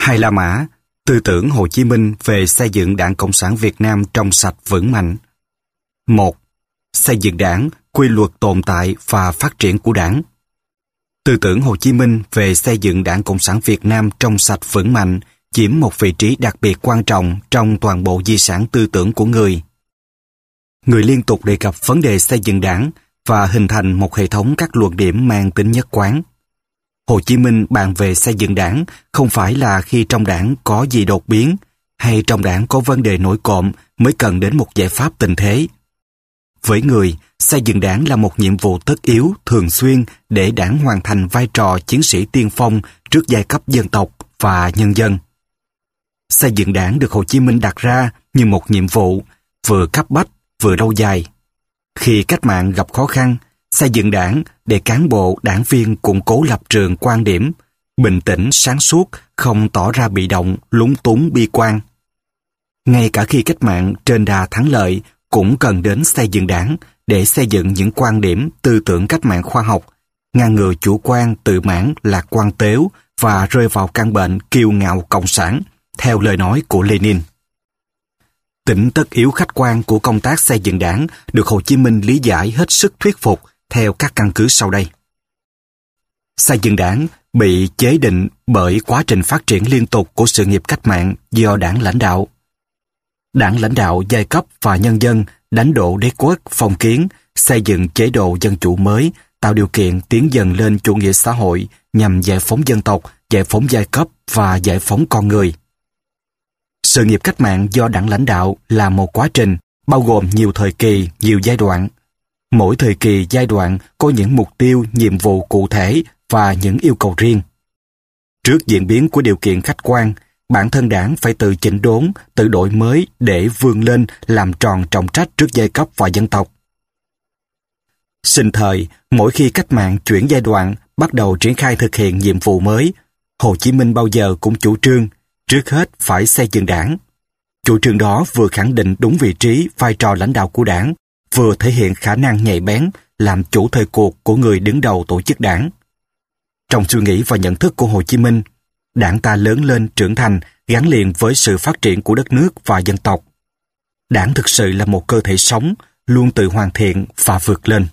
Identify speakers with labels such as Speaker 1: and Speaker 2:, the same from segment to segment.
Speaker 1: Hai La Mã, tư tưởng Hồ Chí Minh về xây dựng Đảng Cộng sản Việt Nam trong sạch vững mạnh. 1. Xây dựng Đảng, quy luật tồn tại và phát triển của Đảng. Tư tưởng Hồ Chí Minh về xây dựng Đảng Cộng sản Việt Nam trong sạch vững mạnh chiếm một vị trí đặc biệt quan trọng trong toàn bộ di sản tư tưởng của người. Người liên tục đề cập vấn đề xây dựng Đảng và hình thành một hệ thống các luận điểm mang tính nhất quán. Hồ Chí Minh bàn về xây dựng Đảng không phải là khi trong Đảng có gì đột biến hay trong Đảng có vấn đề nổi cộm mới cần đến một giải pháp tình thế. Với người, xây dựng Đảng là một nhiệm vụ tất yếu, thường xuyên để Đảng hoàn thành vai trò chiến sĩ tiên phong trước giai cấp dân tộc và nhân dân. Xây dựng Đảng được Hồ Chí Minh đặt ra như một nhiệm vụ vừa cấp bách vừa lâu dài. Khi cách mạng gặp khó khăn, xây dựng Đảng để cán bộ, đảng viên củng cố lập trường quan điểm, bình tĩnh, sáng suốt, không tỏ ra bị động, lúng túng, bi quan. Ngay cả khi cách mạng trên đà thắng lợi, cũng cần đến xây dựng Đảng để xây dựng những quan điểm, tư tưởng cách mạng khoa học, ngăn ngừa chủ quan, tự mãn, lạc quan tếu và rơi vào căn bệnh kiêu ngạo cộng sản, theo lời nói của Lenin. Tính tất yếu khách quan của công tác xây dựng Đảng được Hồ Chí Minh lý giải hết sức thuyết phục theo các căn cứ sau đây. Xây dựng Đảng bị chế định bởi quá trình phát triển liên tục của sự nghiệp cách mạng do Đảng lãnh đạo. Đảng lãnh đạo giai cấp và nhân dân đánh đổ đế quốc, phong kiến, xây dựng chế độ dân chủ mới, tạo điều kiện tiến dần lên chủ nghĩa xã hội nhằm giải phóng dân tộc, giải phóng giai cấp và giải phóng con người. Sự nghiệp cách mạng do Đảng lãnh đạo là một quá trình bao gồm nhiều thời kỳ, nhiều giai đoạn. Mỗi thời kỳ, giai đoạn có những mục tiêu, nhiệm vụ cụ thể và những yêu cầu riêng. Trước diễn biến của điều kiện khách quan, bản thân Đảng phải tự chỉnh đốn, tự đổi mới để vươn lên làm tròn trọng trách trước giai cấp và dân tộc. Sinh thời, mỗi khi cách mạng chuyển giai đoạn, bắt đầu triển khai thực hiện nhiệm vụ mới, Hồ Chí Minh bao giờ cũng chủ trương, trước hết phải xây dựng Đảng. Chủ trương đó vừa khẳng định đúng vị trí, vai trò lãnh đạo của Đảng, vừa thể hiện khả năng nhạy bén, làm chủ thời cuộc của người đứng đầu tổ chức Đảng. Trong suy nghĩ và nhận thức của Hồ Chí Minh, Đảng ta lớn lên trưởng thành gắn liền với sự phát triển của đất nước và dân tộc. Đảng thực sự là một cơ thể sống, luôn tự hoàn thiện và vượt lên.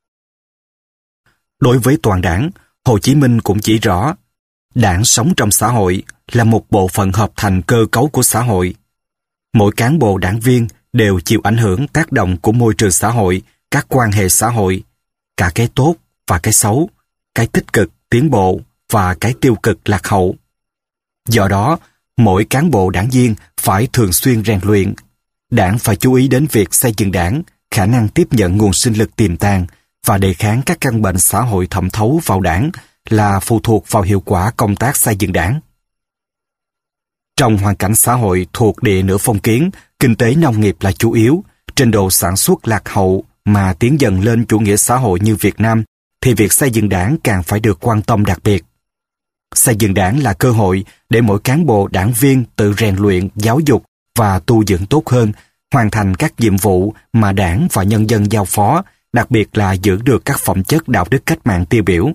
Speaker 1: Đối với toàn Đảng, Hồ Chí Minh cũng chỉ rõ, Đảng sống trong xã hội là một bộ phận hợp thành cơ cấu của xã hội. Mỗi cán bộ đảng viên đều chịu ảnh hưởng tác động của môi trường xã hội, các quan hệ xã hội, cả cái tốt và cái xấu, cái tích cực, tiến bộ và cái tiêu cực, lạc hậu. Do đó, mỗi cán bộ đảng viên phải thường xuyên rèn luyện. Đảng phải chú ý đến việc xây dựng Đảng, khả năng tiếp nhận nguồn sinh lực tiềm tàng và đề kháng các căn bệnh xã hội thẩm thấu vào Đảng là phụ thuộc vào hiệu quả công tác xây dựng Đảng. Trong hoàn cảnh xã hội thuộc địa nửa phong kiến, kinh tế nông nghiệp là chủ yếu, trình độ sản xuất lạc hậu mà tiến dần lên chủ nghĩa xã hội như Việt Nam, thì việc xây dựng Đảng càng phải được quan tâm đặc biệt. Xây dựng Đảng là cơ hội để mỗi cán bộ đảng viên tự rèn luyện, giáo dục và tu dưỡng tốt hơn, hoàn thành các nhiệm vụ mà Đảng và nhân dân giao phó, đặc biệt là giữ được các phẩm chất đạo đức cách mạng tiêu biểu.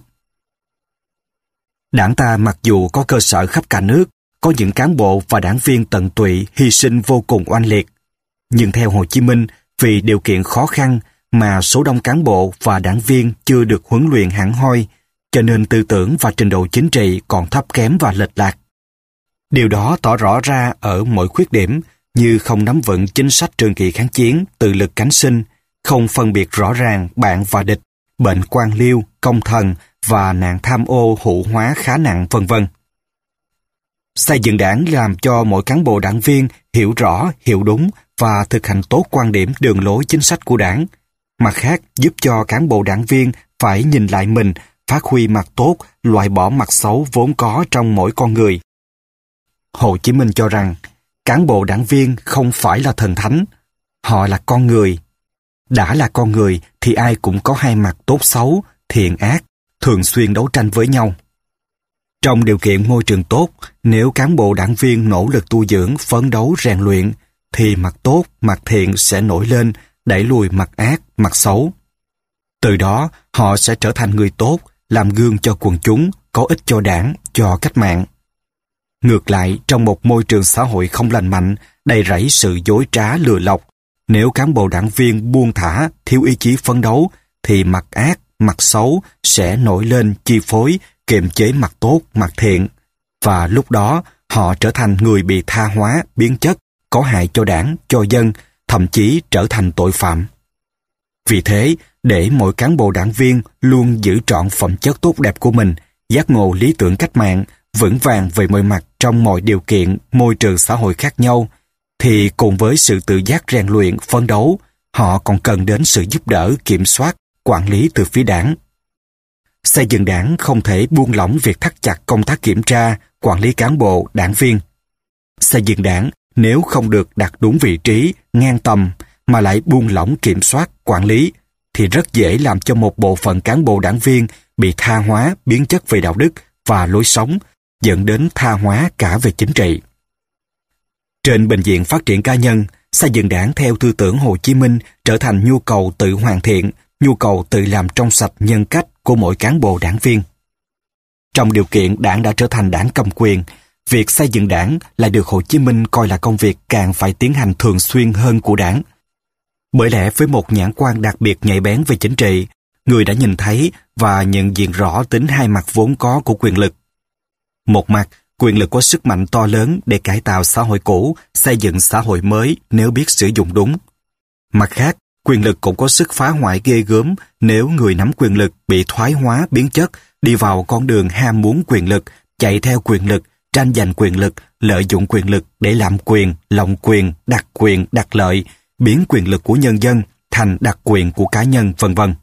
Speaker 1: Đảng ta mặc dù có cơ sở khắp cả nước, có những cán bộ và đảng viên tận tụy, hy sinh vô cùng oanh liệt. Nhưng theo Hồ Chí Minh, vì điều kiện khó khăn mà số đông cán bộ và đảng viên chưa được huấn luyện hẳn hoi, cho nên tư tưởng và trình độ chính trị còn thấp kém và lệch lạc. Điều đó tỏ rõ ra ở mọi khuyết điểm như không nắm vững chính sách trường kỳ kháng chiến, tự lực cánh sinh, không phân biệt rõ ràng bạn và địch, bệnh quan liêu, công thần và nạn tham ô hữu hóa khá nặng v.v. Xây dựng Đảng làm cho mỗi cán bộ đảng viên hiểu rõ, hiểu đúng và thực hành tốt quan điểm đường lối chính sách của Đảng. Mặt khác, giúp cho cán bộ đảng viên phải nhìn lại mình, phát huy mặt tốt, loại bỏ mặt xấu vốn có trong mỗi con người. Hồ Chí Minh cho rằng, cán bộ đảng viên không phải là thần thánh, họ là con người. Đã là con người thì ai cũng có hai mặt tốt xấu, thiện ác, thường xuyên đấu tranh với nhau. Trong điều kiện môi trường tốt, nếu cán bộ đảng viên nỗ lực tu dưỡng, phấn đấu, rèn luyện, thì mặt tốt, mặt thiện sẽ nổi lên, đẩy lùi mặt ác, mặt xấu. Từ đó, họ sẽ trở thành người tốt, làm gương cho quần chúng, có ích cho Đảng, cho cách mạng. Ngược lại, trong một môi trường xã hội không lành mạnh, đầy rẫy sự dối trá lừa lọc, nếu cán bộ đảng viên buông thả, thiếu ý chí phấn đấu, thì mặt ác, mặt xấu sẽ nổi lên chi phối, kiềm chế mặt tốt, mặt thiện. Và lúc đó, họ trở thành người bị tha hóa, biến chất, có hại cho đảng, cho dân, thậm chí trở thành tội phạm. Vì thế, để mỗi cán bộ đảng viên luôn giữ trọn phẩm chất tốt đẹp của mình, giác ngộ lý tưởng cách mạng, vững vàng về mọi mặt trong mọi điều kiện, môi trường xã hội khác nhau, thì cùng với sự tự giác rèn luyện, phấn đấu, họ còn cần đến sự giúp đỡ, kiểm soát, quản lý từ phía đảng. Xây dựng đảng không thể buông lỏng việc thắt chặt công tác kiểm tra, quản lý cán bộ, đảng viên. Xây dựng đảng nếu không được đặt đúng vị trí, ngang tầm, mà lại buông lỏng kiểm soát, quản lý, thì rất dễ làm cho một bộ phận cán bộ đảng viên bị tha hóa, biến chất về đạo đức và lối sống, dẫn đến tha hóa cả về chính trị. Trên bình diện phát triển cá nhân, xây dựng đảng theo tư tưởng Hồ Chí Minh trở thành nhu cầu tự hoàn thiện, nhu cầu tự làm trong sạch nhân cách của mỗi cán bộ đảng viên. Trong điều kiện đảng đã trở thành đảng cầm quyền, việc xây dựng đảng lại được Hồ Chí Minh coi là công việc càng phải tiến hành thường xuyên hơn của đảng. Bởi lẽ với một nhãn quan đặc biệt nhạy bén về chính trị, người đã nhìn thấy và nhận diện rõ tính hai mặt vốn có của quyền lực. Một mặt, quyền lực có sức mạnh to lớn để cải tạo xã hội cũ, xây dựng xã hội mới nếu biết sử dụng đúng. Mặt khác, quyền lực cũng có sức phá hoại ghê gớm nếu người nắm quyền lực bị thoái hóa biến chất, đi vào con đường ham muốn quyền lực, chạy theo quyền lực, tranh giành quyền lực, lợi dụng quyền lực để làm quyền, lộng quyền, đặt lợi, biến quyền lực của nhân dân thành đặc quyền của cá nhân, vân vân.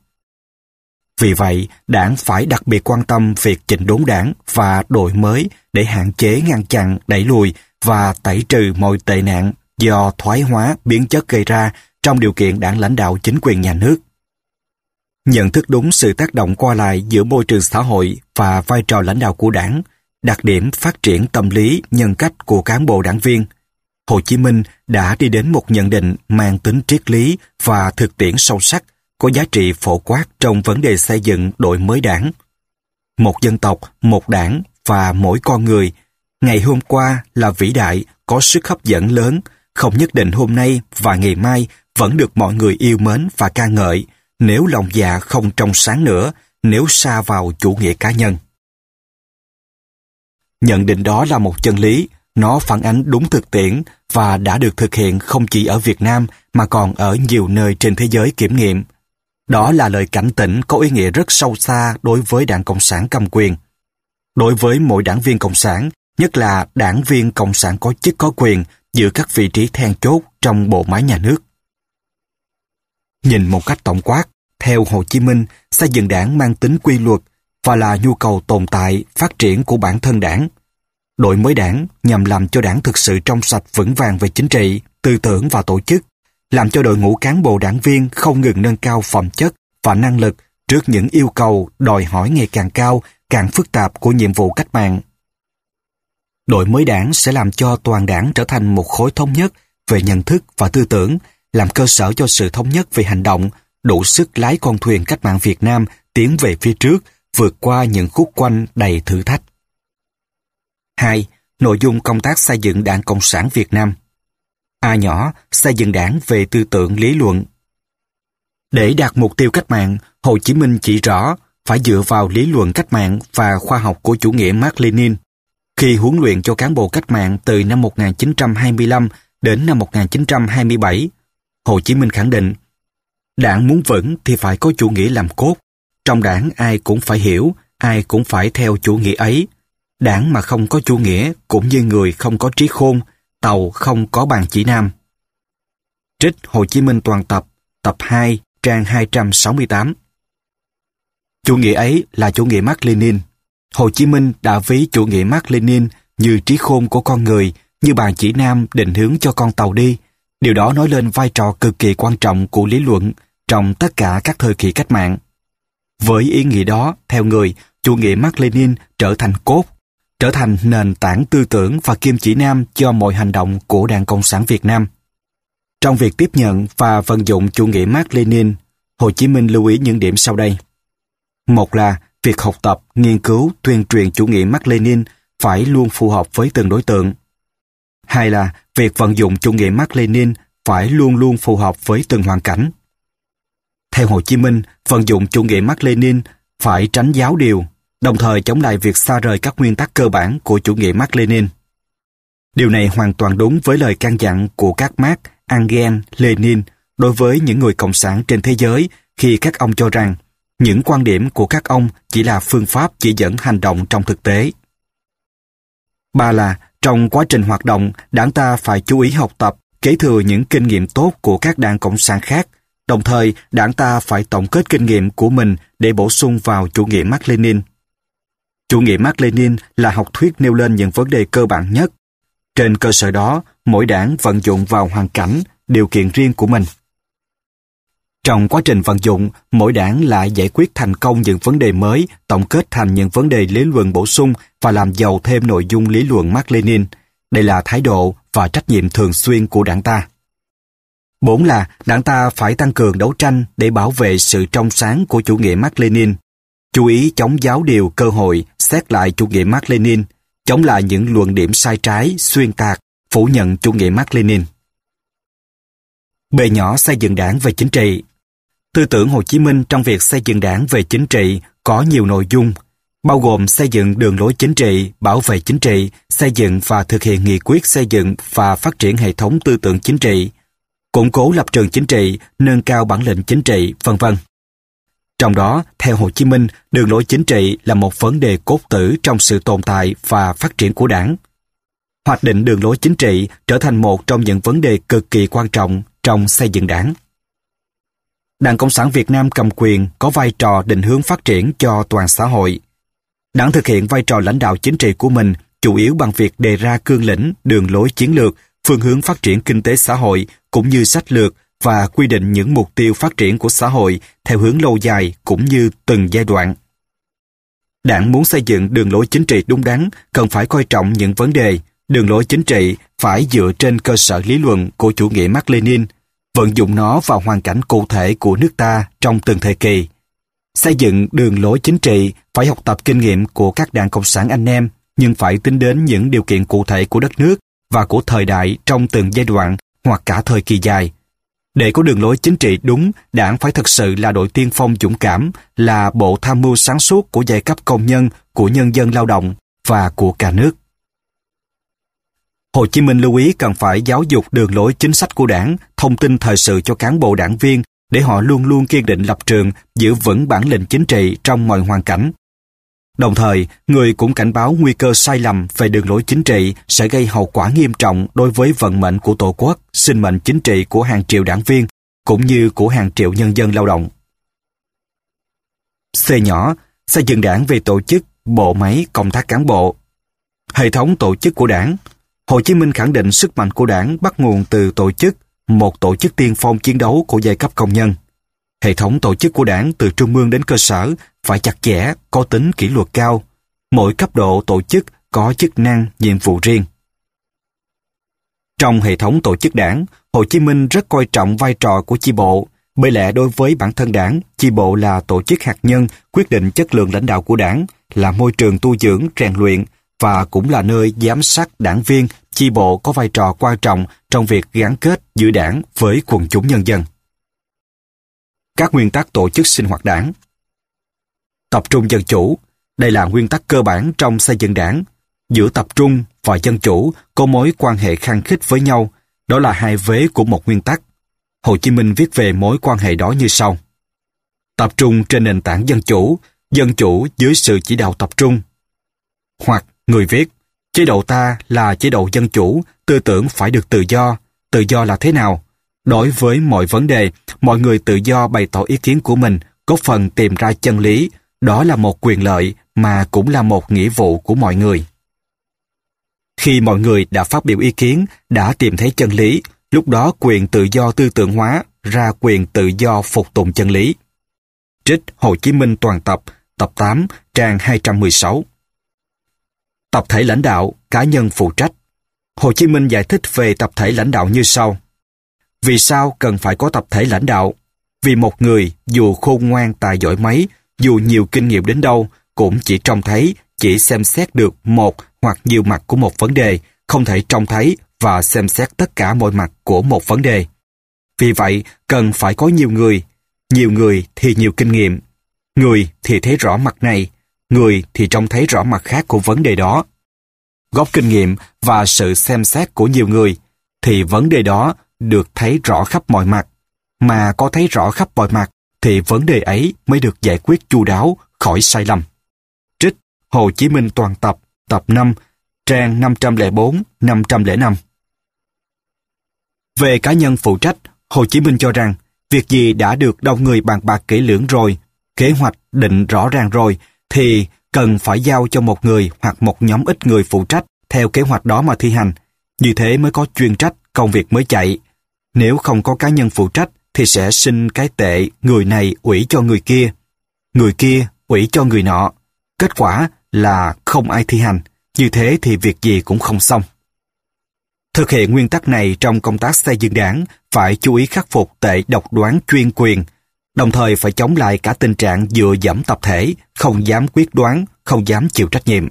Speaker 1: Vì vậy, đảng phải đặc biệt quan tâm việc chỉnh đốn đảng và đổi mới để hạn chế, ngăn chặn, đẩy lùi và tẩy trừ mọi tệ nạn do thoái hóa, biến chất gây ra trong điều kiện đảng lãnh đạo chính quyền nhà nước. Nhận thức đúng sự tác động qua lại giữa môi trường xã hội và vai trò lãnh đạo của đảng, đặc điểm phát triển tâm lý, nhân cách của cán bộ đảng viên, Hồ Chí Minh đã đi đến một nhận định mang tính triết lý và thực tiễn sâu sắc, có giá trị phổ quát trong vấn đề xây dựng đổi mới đảng. Một dân tộc, một đảng và mỗi con người, ngày hôm qua là vĩ đại, có sức hấp dẫn lớn, không nhất định hôm nay và ngày mai vẫn được mọi người yêu mến và ca ngợi, nếu lòng dạ không trong sáng nữa, nếu sa vào chủ nghĩa cá nhân. Nhận định đó là một chân lý, nó phản ánh đúng thực tiễn và đã được thực hiện không chỉ ở Việt Nam mà còn ở nhiều nơi trên thế giới kiểm nghiệm. Đó là lời cảnh tỉnh có ý nghĩa rất sâu xa đối với Đảng Cộng sản cầm quyền. Đối với mỗi đảng viên Cộng sản, nhất là đảng viên Cộng sản có chức có quyền giữ các vị trí then chốt trong bộ máy nhà nước. Nhìn một cách tổng quát, theo Hồ Chí Minh, xây dựng đảng mang tính quy luật và là nhu cầu tồn tại, phát triển của bản thân đảng. Đổi mới đảng nhằm làm cho đảng thực sự trong sạch vững vàng về chính trị, tư tưởng và tổ chức, làm cho đội ngũ cán bộ đảng viên không ngừng nâng cao phẩm chất và năng lực trước những yêu cầu, đòi hỏi ngày càng cao, càng phức tạp của nhiệm vụ cách mạng. Đổi mới đảng sẽ làm cho toàn đảng trở thành một khối thống nhất về nhận thức và tư tưởng, làm cơ sở cho sự thống nhất về hành động, đủ sức lái con thuyền cách mạng Việt Nam tiến về phía trước, vượt qua những khúc quanh đầy thử thách. 2. Nội dung công tác xây dựng Đảng Cộng sản Việt Nam. A nhỏ, xây dựng đảng về tư tưởng lý luận. Để đạt mục tiêu cách mạng, Hồ Chí Minh chỉ rõ phải dựa vào lý luận cách mạng và khoa học của chủ nghĩa Mác Lênin. Khi huấn luyện cho cán bộ cách mạng từ năm 1925 đến năm 1927, Hồ Chí Minh khẳng định, đảng muốn vững thì phải có chủ nghĩa làm cốt. Trong đảng ai cũng phải hiểu, ai cũng phải theo chủ nghĩa ấy. Đảng mà không có chủ nghĩa cũng như người không có trí khôn, tàu không có bàn chỉ nam. Trích Hồ Chí Minh toàn tập, tập 2, trang 268. Chủ nghĩa ấy là chủ nghĩa Mác Lênin. Hồ Chí Minh đã ví chủ nghĩa Mác Lênin như trí khôn của con người, như bàn chỉ nam định hướng cho con tàu đi. Điều đó nói lên vai trò cực kỳ quan trọng của lý luận trong tất cả các thời kỳ cách mạng. Với ý nghĩa đó, theo người, chủ nghĩa Mác Lênin trở thành cốt, trở thành nền tảng tư tưởng và kim chỉ nam cho mọi hành động của Đảng Cộng sản Việt Nam. Trong việc tiếp nhận và vận dụng chủ nghĩa Mác Lênin, Hồ Chí Minh lưu ý những điểm sau đây. Một là việc học tập, nghiên cứu, tuyên truyền chủ nghĩa Mác Lênin phải luôn phù hợp với từng đối tượng. Hai là việc vận dụng chủ nghĩa Mác Lênin phải luôn luôn phù hợp với từng hoàn cảnh. Theo Hồ Chí Minh, vận dụng chủ nghĩa Mác Lênin phải tránh giáo điều, đồng thời chống lại việc xa rời các nguyên tắc cơ bản của chủ nghĩa Mác Lênin. Điều này hoàn toàn đúng với lời căn dặn của các Mác, Engels, Lenin đối với những người cộng sản trên thế giới khi các ông cho rằng những quan điểm của các ông chỉ là phương pháp chỉ dẫn hành động trong thực tế. Ba là trong quá trình hoạt động, đảng ta phải chú ý học tập, kế thừa những kinh nghiệm tốt của các đảng cộng sản khác. Đồng thời, đảng ta phải tổng kết kinh nghiệm của mình để bổ sung vào chủ nghĩa Mác Lênin. Chủ nghĩa Mác Lênin là học thuyết nêu lên những vấn đề cơ bản nhất. Trên cơ sở đó, mỗi đảng vận dụng vào hoàn cảnh, điều kiện riêng của mình. Trong quá trình vận dụng, mỗi đảng lại giải quyết thành công những vấn đề mới, tổng kết thành những vấn đề lý luận bổ sung và làm giàu thêm nội dung lý luận Mác Lênin. Đây là thái độ và trách nhiệm thường xuyên của đảng ta. 4 là đảng ta phải tăng cường đấu tranh để bảo vệ sự trong sáng của chủ nghĩa Mác Lênin, chú ý chống giáo điều cơ hội, xét lại chủ nghĩa Mác Lênin, chống lại những luận điểm sai trái, xuyên tạc, phủ nhận chủ nghĩa Mác Lênin. B nhỏ xây dựng đảng về chính trị. Tư tưởng Hồ Chí Minh trong việc xây dựng đảng về chính trị có nhiều nội dung, bao gồm xây dựng đường lối chính trị, bảo vệ chính trị, xây dựng và thực hiện nghị quyết xây dựng và phát triển hệ thống tư tưởng chính trị, củng cố lập trường chính trị, nâng cao bản lĩnh chính trị, v.v. Trong đó, theo Hồ Chí Minh, đường lối chính trị là một vấn đề cốt tử trong sự tồn tại và phát triển của đảng. Hoạch định đường lối chính trị trở thành một trong những vấn đề cực kỳ quan trọng trong xây dựng đảng. Đảng Cộng sản Việt Nam cầm quyền có vai trò định hướng phát triển cho toàn xã hội. Đảng thực hiện vai trò lãnh đạo chính trị của mình chủ yếu bằng việc đề ra cương lĩnh, đường lối chiến lược, phương hướng phát triển kinh tế xã hội cũng như sách lược và quy định những mục tiêu phát triển của xã hội theo hướng lâu dài cũng như từng giai đoạn. Đảng muốn xây dựng đường lối chính trị đúng đắn cần phải coi trọng những vấn đề. Đường lối chính trị phải dựa trên cơ sở lý luận của chủ nghĩa Mác Lênin, vận dụng nó vào hoàn cảnh cụ thể của nước ta trong từng thời kỳ. Xây dựng đường lối chính trị phải học tập kinh nghiệm của các đảng cộng sản anh em, nhưng phải tính đến những điều kiện cụ thể của đất nước và của thời đại trong từng giai đoạn hoặc cả thời kỳ dài. Để có đường lối chính trị đúng, đảng phải thực sự là đội tiên phong dũng cảm, là bộ tham mưu sáng suốt của giai cấp công nhân, của nhân dân lao động và của cả nước. Hồ Chí Minh lưu ý cần phải giáo dục đường lối chính sách của đảng, thông tin thời sự cho cán bộ đảng viên để họ luôn luôn kiên định lập trường, giữ vững bản lĩnh chính trị trong mọi hoàn cảnh. Đồng thời, người cũng cảnh báo nguy cơ sai lầm về đường lối chính trị sẽ gây hậu quả nghiêm trọng đối với vận mệnh của Tổ quốc, sinh mệnh chính trị của hàng triệu đảng viên, cũng như của hàng triệu nhân dân lao động. C nhỏ, xây dựng đảng về tổ chức, bộ máy, công tác cán bộ. Hệ thống tổ chức của đảng. Hồ Chí Minh khẳng định sức mạnh của đảng bắt nguồn từ tổ chức, một tổ chức tiên phong chiến đấu của giai cấp công nhân. Hệ thống tổ chức của đảng từ trung ương đến cơ sở phải chặt chẽ, có tính kỷ luật cao. Mỗi cấp độ tổ chức có chức năng, nhiệm vụ riêng. Trong hệ thống tổ chức đảng, Hồ Chí Minh rất coi trọng vai trò của chi bộ. Bởi lẽ đối với bản thân đảng, chi bộ là tổ chức hạt nhân quyết định chất lượng lãnh đạo của đảng, là môi trường tu dưỡng, rèn luyện và cũng là nơi giám sát đảng viên. Chi bộ có vai trò quan trọng trong việc gắn kết giữa đảng với quần chúng nhân dân. Các nguyên tắc tổ chức sinh hoạt đảng. Tập trung dân chủ. Đây là nguyên tắc cơ bản trong xây dựng đảng. Giữa tập trung và dân chủ có mối quan hệ khăng khít với nhau. Đó là hai vế của một nguyên tắc. Hồ Chí Minh viết về mối quan hệ đó như sau. Tập trung trên nền tảng dân chủ dưới sự chỉ đạo tập trung. Hoặc, người viết, chế độ ta là chế độ dân chủ, tư tưởng phải được tự do. Tự do là thế nào? Đối với mọi vấn đề, mọi người tự do bày tỏ ý kiến của mình, góp phần tìm ra chân lý. Đó là một quyền lợi mà cũng là một nghĩa vụ của mọi người. Khi mọi người đã phát biểu ý kiến, đã tìm thấy chân lý, lúc đó quyền tự do tư tưởng hóa ra quyền tự do phục tùng chân lý. Trích Hồ Chí Minh toàn tập, tập 8, trang 216. Tập thể lãnh đạo, cá nhân phụ trách. Hồ Chí Minh giải thích về tập thể lãnh đạo như sau. Vì sao cần phải có tập thể lãnh đạo? Vì một người, dù khôn ngoan tài giỏi mấy, dù nhiều kinh nghiệm đến đâu, cũng chỉ trông thấy, chỉ xem xét được một hoặc nhiều mặt của một vấn đề, không thể trông thấy và xem xét tất cả mọi mặt của một vấn đề. Vì vậy, cần phải có nhiều người thì nhiều kinh nghiệm. Người thì thấy rõ mặt này, người thì trông thấy rõ mặt khác của vấn đề đó. Góp kinh nghiệm và sự xem xét của nhiều người, thì vấn đề đó được thấy rõ khắp mọi mặt. Mà có thấy rõ khắp mọi mặt, thì vấn đề ấy mới được giải quyết chu đáo, khỏi sai lầm. Trích Hồ Chí Minh toàn tập, tập 5, trang 504-505. Về cá nhân phụ trách, Hồ Chí Minh cho rằng, việc gì đã được đông người bàn bạc kỹ lưỡng rồi, kế hoạch định rõ ràng rồi, thì cần phải giao cho một người hoặc một nhóm ít người phụ trách theo kế hoạch đó mà thi hành. Như thế mới có chuyên trách, công việc mới chạy. Nếu không có cá nhân phụ trách, thì sẽ sinh cái tệ người này ủy cho người kia ủy cho người nọ. Kết quả là không ai thi hành, như thế thì việc gì cũng không xong. Thực hiện nguyên tắc này trong công tác xây dựng đảng, phải chú ý khắc phục tệ độc đoán chuyên quyền, đồng thời phải chống lại cả tình trạng dựa dẫm tập thể, không dám quyết đoán, không dám chịu trách nhiệm.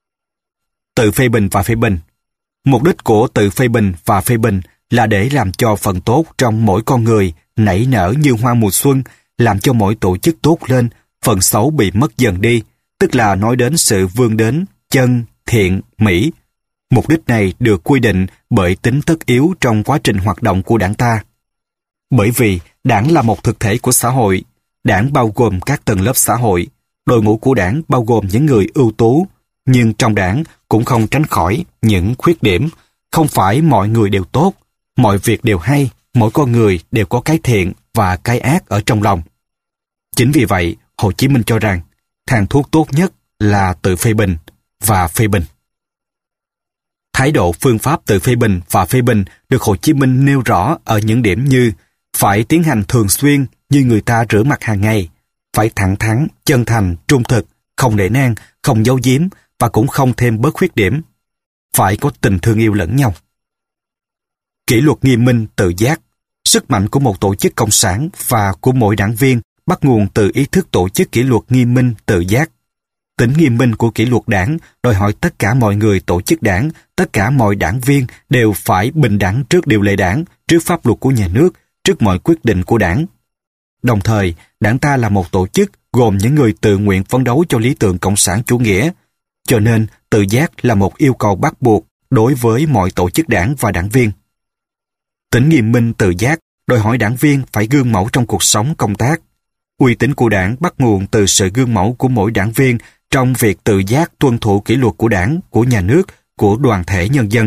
Speaker 1: Tự phê bình và phê bình. Mục đích của tự phê bình và phê bình là để làm cho phần tốt trong mỗi con người nảy nở như hoa mùa xuân, làm cho mỗi tổ chức tốt lên, phần xấu bị mất dần đi, tức là nói đến sự vươn đến chân, thiện, mỹ. Mục đích này được quy định bởi tính tất yếu trong quá trình hoạt động của đảng ta. Bởi vì đảng là một thực thể của xã hội, đảng bao gồm các tầng lớp xã hội, đội ngũ của đảng bao gồm những người ưu tú, nhưng trong đảng cũng không tránh khỏi những khuyết điểm. Không phải mọi người đều tốt, mọi việc đều hay, mỗi con người đều có cái thiện và cái ác ở trong lòng. Chính vì vậy, Hồ Chí Minh cho rằng, thang thuốc tốt nhất là tự phê bình và phê bình. Thái độ phương pháp tự phê bình và phê bình được Hồ Chí Minh nêu rõ ở những điểm như phải tiến hành thường xuyên như người ta rửa mặt hàng ngày, phải thẳng thắn, chân thành, trung thực, không nể nang, không giấu giếm và cũng không thêm bớt khuyết điểm. Phải có tình thương yêu lẫn nhau. Kỷ luật nghiêm minh tự giác. Sức mạnh của một tổ chức cộng sản và của mỗi đảng viên bắt nguồn từ ý thức tổ chức kỷ luật nghiêm minh tự giác. Tính nghiêm minh của kỷ luật đảng đòi hỏi tất cả mọi người tổ chức đảng, tất cả mọi đảng viên đều phải bình đẳng trước điều lệ đảng, trước pháp luật của nhà nước, trước mọi quyết định của đảng. Đồng thời, đảng ta là một tổ chức gồm những người tự nguyện phấn đấu cho lý tưởng cộng sản chủ nghĩa, cho nên tự giác là một yêu cầu bắt buộc đối với mọi tổ chức đảng và đảng viên. Tính nghiêm minh tự giác đòi hỏi đảng viên phải gương mẫu trong cuộc sống công tác. Uy tín của đảng bắt nguồn từ sự gương mẫu của mỗi đảng viên trong việc tự giác tuân thủ kỷ luật của đảng, của nhà nước, của đoàn thể nhân dân.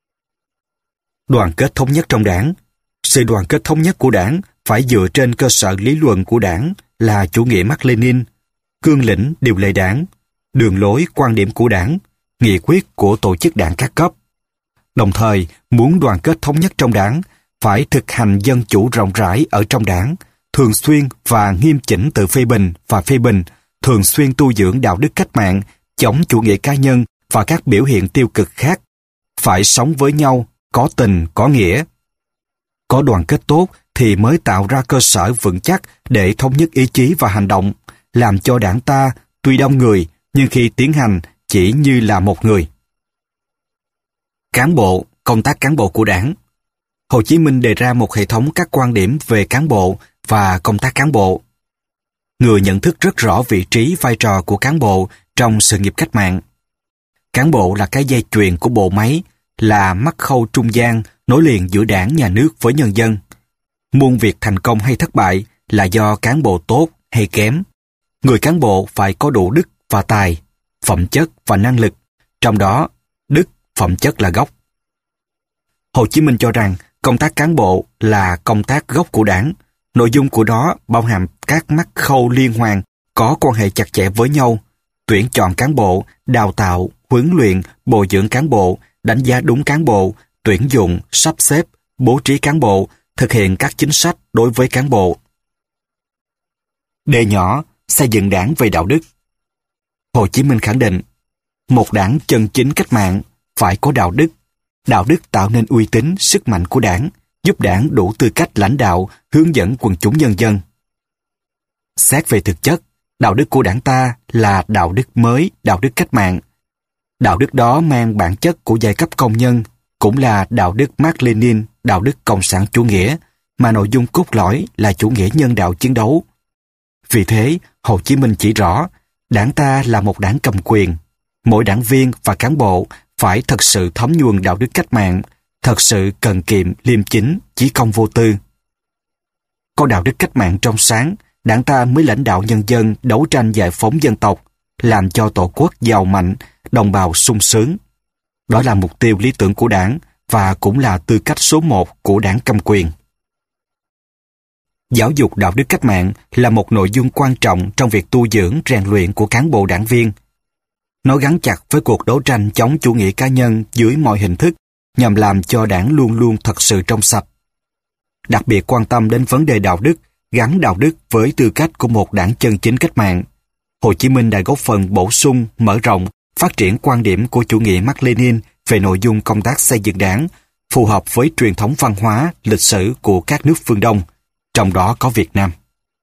Speaker 1: Đoàn kết thống nhất trong đảng. Sự đoàn kết thống nhất của đảng phải dựa trên cơ sở lý luận của đảng là chủ nghĩa Mác Lênin, cương lĩnh điều lệ đảng, đường lối quan điểm của đảng, nghị quyết của tổ chức đảng các cấp. Đồng thời, muốn đoàn kết thống nhất trong đảng, phải thực hành dân chủ rộng rãi ở trong đảng, thường xuyên và nghiêm chỉnh tự phê bình và phê bình, thường xuyên tu dưỡng đạo đức cách mạng, chống chủ nghĩa cá nhân và các biểu hiện tiêu cực khác. Phải sống với nhau, có tình, có nghĩa. Có đoàn kết tốt thì mới tạo ra cơ sở vững chắc để thống nhất ý chí và hành động, làm cho đảng ta tuy đông người nhưng khi tiến hành chỉ như là một người. Cán bộ, công tác cán bộ của đảng. Hồ Chí Minh đề ra một hệ thống các quan điểm về cán bộ và công tác cán bộ. Người nhận thức rất rõ vị trí vai trò của cán bộ trong sự nghiệp cách mạng. Cán bộ là cái dây chuyền của bộ máy, là mắc khâu trung gian nối liền giữa đảng, nhà nước với nhân dân. Muôn việc thành công hay thất bại là do cán bộ tốt hay kém. Người cán bộ phải có đủ đức và tài, phẩm chất và năng lực, trong đó đức, phẩm chất là gốc. Hồ Chí Minh cho rằng công tác cán bộ là công tác gốc của đảng. Nội dung của đó bao hàm các mắc khâu liên hoàn, có quan hệ chặt chẽ với nhau. Tuyển chọn cán bộ, đào tạo, huấn luyện, bồi dưỡng cán bộ, đánh giá đúng cán bộ, tuyển dụng, sắp xếp, bố trí cán bộ, thực hiện các chính sách đối với cán bộ. Đề nhỏ, xây dựng đảng về đạo đức. Hồ Chí Minh khẳng định, một đảng chân chính cách mạng phải có đạo đức. Đạo đức tạo nên uy tín, sức mạnh của đảng, giúp đảng đủ tư cách lãnh đạo, hướng dẫn quần chúng nhân dân. Xét về thực chất, đạo đức của đảng ta là đạo đức mới, đạo đức cách mạng. Đạo đức đó mang bản chất của giai cấp công nhân, cũng là đạo đức Mác Lênin, đạo đức cộng sản chủ nghĩa, mà nội dung cốt lõi là chủ nghĩa nhân đạo chiến đấu. Vì thế, Hồ Chí Minh chỉ rõ, đảng ta là một đảng cầm quyền. Mỗi đảng viên và cán bộ phải thật sự thấm nhuần đạo đức cách mạng, thật sự cần kiệm, liêm chính, chí công vô tư. Có đạo đức cách mạng trong sáng, đảng ta mới lãnh đạo nhân dân đấu tranh giải phóng dân tộc, làm cho tổ quốc giàu mạnh, đồng bào sung sướng. Đó là mục tiêu lý tưởng của đảng và cũng là tư cách số 1 của đảng cầm quyền. Giáo dục đạo đức cách mạng là một nội dung quan trọng trong việc tu dưỡng, rèn luyện của cán bộ đảng viên. Nó gắn chặt với cuộc đấu tranh chống chủ nghĩa cá nhân dưới mọi hình thức, nhằm làm cho đảng luôn luôn thật sự trong sạch. Đặc biệt quan tâm đến vấn đề đạo đức, gắn đạo đức với tư cách của một đảng chân chính cách mạng. Hồ Chí Minh đã góp phần bổ sung, mở rộng, phát triển quan điểm của chủ nghĩa Mác Lênin về nội dung công tác xây dựng đảng, phù hợp với truyền thống văn hóa, lịch sử của các nước phương Đông, trong đó có Việt Nam.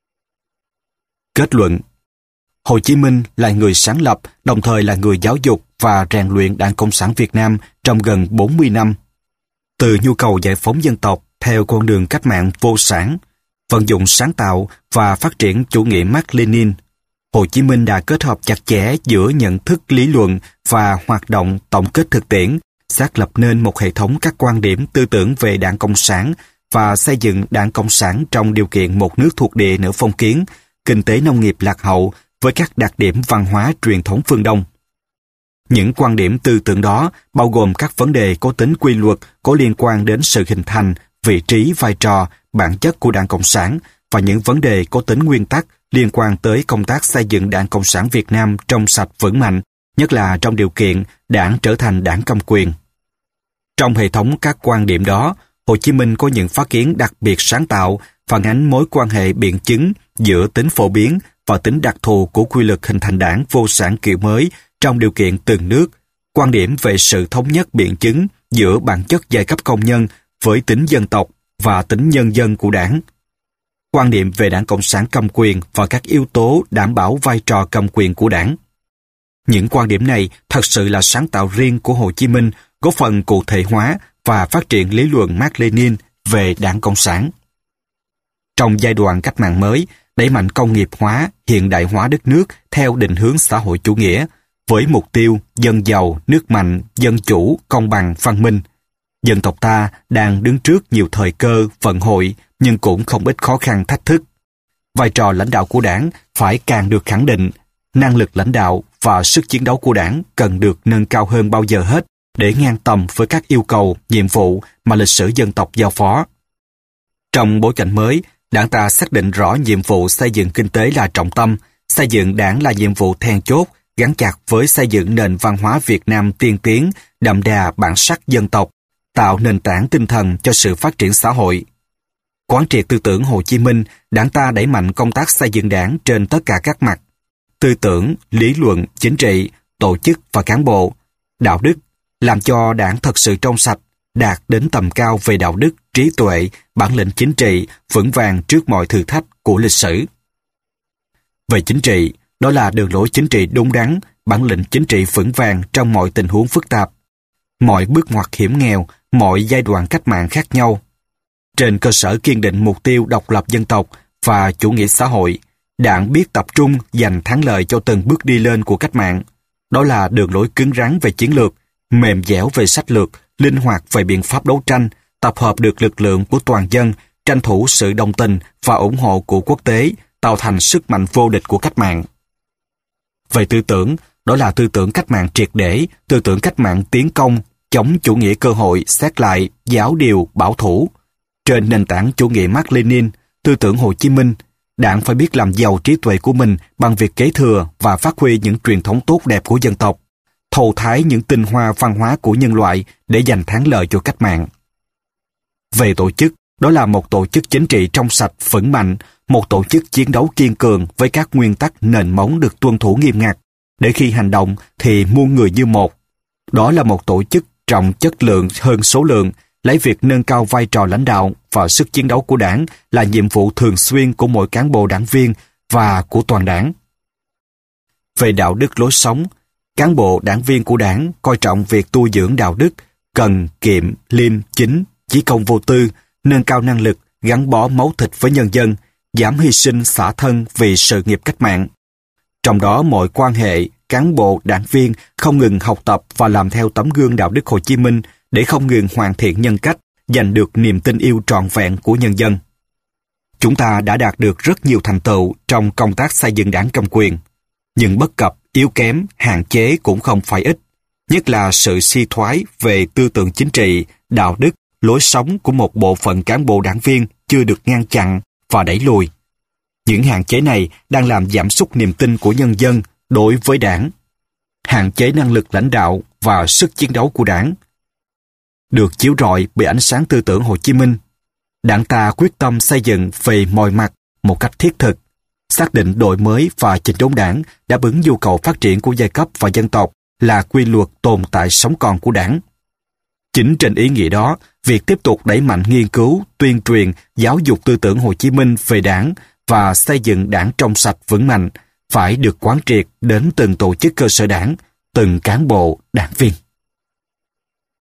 Speaker 1: Kết luận: Hồ Chí Minh là người sáng lập, đồng thời là người giáo dục và rèn luyện Đảng Cộng sản Việt Nam trong gần 40 năm. Từ nhu cầu giải phóng dân tộc theo con đường cách mạng vô sản, vận dụng sáng tạo và phát triển chủ nghĩa Mác Lênin, Hồ Chí Minh đã kết hợp chặt chẽ giữa nhận thức lý luận và hoạt động tổng kết thực tiễn, xác lập nên một hệ thống các quan điểm tư tưởng về Đảng Cộng sản và xây dựng Đảng Cộng sản trong điều kiện một nước thuộc địa nửa phong kiến, kinh tế nông nghiệp lạc hậu với các đặc điểm văn hóa truyền thống phương Đông. Những quan điểm tư tưởng đó bao gồm các vấn đề có tính quy luật, có liên quan đến sự hình thành, vị trí, vai trò, bản chất của Đảng Cộng sản và những vấn đề có tính nguyên tắc liên quan tới công tác xây dựng Đảng Cộng sản Việt Nam trong sạch vững mạnh, nhất là trong điều kiện đảng trở thành đảng cầm quyền. Trong hệ thống các quan điểm đó, Hồ Chí Minh có những phát kiến đặc biệt sáng tạo, phản ánh mối quan hệ biện chứng giữa tính phổ biến và tính đặc thù của quy luật hình thành đảng vô sản kiểu mới trong điều kiện từng nước, quan điểm về sự thống nhất biện chứng giữa bản chất giai cấp công nhân với tính dân tộc và tính nhân dân của đảng, quan điểm về Đảng Cộng sản cầm quyền và các yếu tố đảm bảo vai trò cầm quyền của đảng. Những quan điểm này thật sự là sáng tạo riêng của Hồ Chí Minh, góp phần cụ thể hóa và phát triển lý luận Mác Lênin về Đảng Cộng sản. Trong giai đoạn cách mạng mới, đẩy mạnh công nghiệp hóa, hiện đại hóa đất nước theo định hướng xã hội chủ nghĩa, với mục tiêu dân giàu, nước mạnh, dân chủ, công bằng, văn minh. Dân tộc ta đang đứng trước nhiều thời cơ, vận hội, nhưng cũng không ít khó khăn thách thức. Vai trò lãnh đạo của đảng phải càng được khẳng định, năng lực lãnh đạo và sức chiến đấu của đảng cần được nâng cao hơn bao giờ hết để ngang tầm với các yêu cầu, nhiệm vụ mà lịch sử dân tộc giao phó. Trong bối cảnh mới, đảng ta xác định rõ nhiệm vụ xây dựng kinh tế là trọng tâm, xây dựng đảng là nhiệm vụ then chốt, gắn chặt với xây dựng nền văn hóa Việt Nam tiên tiến, đậm đà bản sắc dân tộc, tạo nền tảng tinh thần cho sự phát triển xã hội. Quán triệt tư tưởng Hồ Chí Minh, đảng ta đẩy mạnh công tác xây dựng đảng trên tất cả các mặt: tư tưởng, lý luận, chính trị, tổ chức và cán bộ, đạo đức, làm cho đảng thật sự trong sạch, đạt đến tầm cao về đạo đức, trí tuệ, bản lĩnh chính trị, vững vàng trước mọi thử thách của lịch sử. Về chính trị, đó là đường lối chính trị đúng đắn, bản lĩnh chính trị vững vàng trong mọi tình huống phức tạp, mọi bước ngoặt hiểm nghèo, mọi giai đoạn cách mạng khác nhau. Trên cơ sở kiên định mục tiêu độc lập dân tộc và chủ nghĩa xã hội, đảng biết tập trung giành thắng lợi cho từng bước đi lên của cách mạng. Đó là đường lối cứng rắn về chiến lược, mềm dẻo về sách lược, linh hoạt về biện pháp đấu tranh, tập hợp được lực lượng của toàn dân, tranh thủ sự đồng tình và ủng hộ của quốc tế, tạo thành sức mạnh vô địch của cách mạng. Về tư tưởng, đó là tư tưởng cách mạng triệt để, tư tưởng cách mạng tiến công, chống chủ nghĩa cơ hội, xét lại, giáo điều, bảo thủ. Trên nền tảng chủ nghĩa Mác Lênin, tư tưởng Hồ Chí Minh, đảng phải biết làm giàu trí tuệ của mình bằng việc kế thừa và phát huy những truyền thống tốt đẹp của dân tộc, thâu thái những tinh hoa văn hóa của nhân loại để giành thắng lợi cho cách mạng. Về tổ chức, đó là một tổ chức chính trị trong sạch, vững mạnh, một tổ chức chiến đấu kiên cường với các nguyên tắc nền móng được tuân thủ nghiêm ngặt, để khi hành động thì muôn người như một. Đó là một tổ chức trọng chất lượng hơn số lượng, lấy việc nâng cao vai trò lãnh đạo và sức chiến đấu của đảng là nhiệm vụ thường xuyên của mỗi cán bộ đảng viên và của toàn đảng. Về đạo đức lối sống, cán bộ đảng viên của đảng coi trọng việc tu dưỡng đạo đức, cần, kiệm, liêm, chính, chí công vô tư, nâng cao năng lực, gắn bó máu thịt với nhân dân, dám hy sinh xả thân vì sự nghiệp cách mạng. Trong đó mọi quan hệ, cán bộ, đảng viên không ngừng học tập và làm theo tấm gương đạo đức Hồ Chí Minh để không ngừng hoàn thiện nhân cách, giành được niềm tin yêu trọn vẹn của nhân dân. Chúng ta đã đạt được rất nhiều thành tựu trong công tác xây dựng đảng cầm quyền, nhưng bất cập, yếu kém, hạn chế cũng không phải ít, nhất là sự suy thoái về tư tưởng chính trị, đạo đức, lối sống của một bộ phận cán bộ đảng viên chưa được ngăn chặn và đẩy lùi. Những hạn chế này đang làm giảm sút niềm tin của nhân dân đối với đảng, hạn chế năng lực lãnh đạo và sức chiến đấu của đảng. Được chiếu rọi bởi ánh sáng tư tưởng Hồ Chí Minh, đảng ta quyết tâm xây dựng về mọi mặt một cách thiết thực, xác định đổi mới và chỉnh đốn đảng đáp ứng nhu cầu phát triển của giai cấp và dân tộc là quy luật tồn tại sống còn của đảng. Chính trên ý nghĩa đó, việc tiếp tục đẩy mạnh nghiên cứu, tuyên truyền, giáo dục tư tưởng Hồ Chí Minh về đảng và xây dựng đảng trong sạch vững mạnh phải được quán triệt đến từng tổ chức cơ sở đảng, từng cán bộ, đảng viên.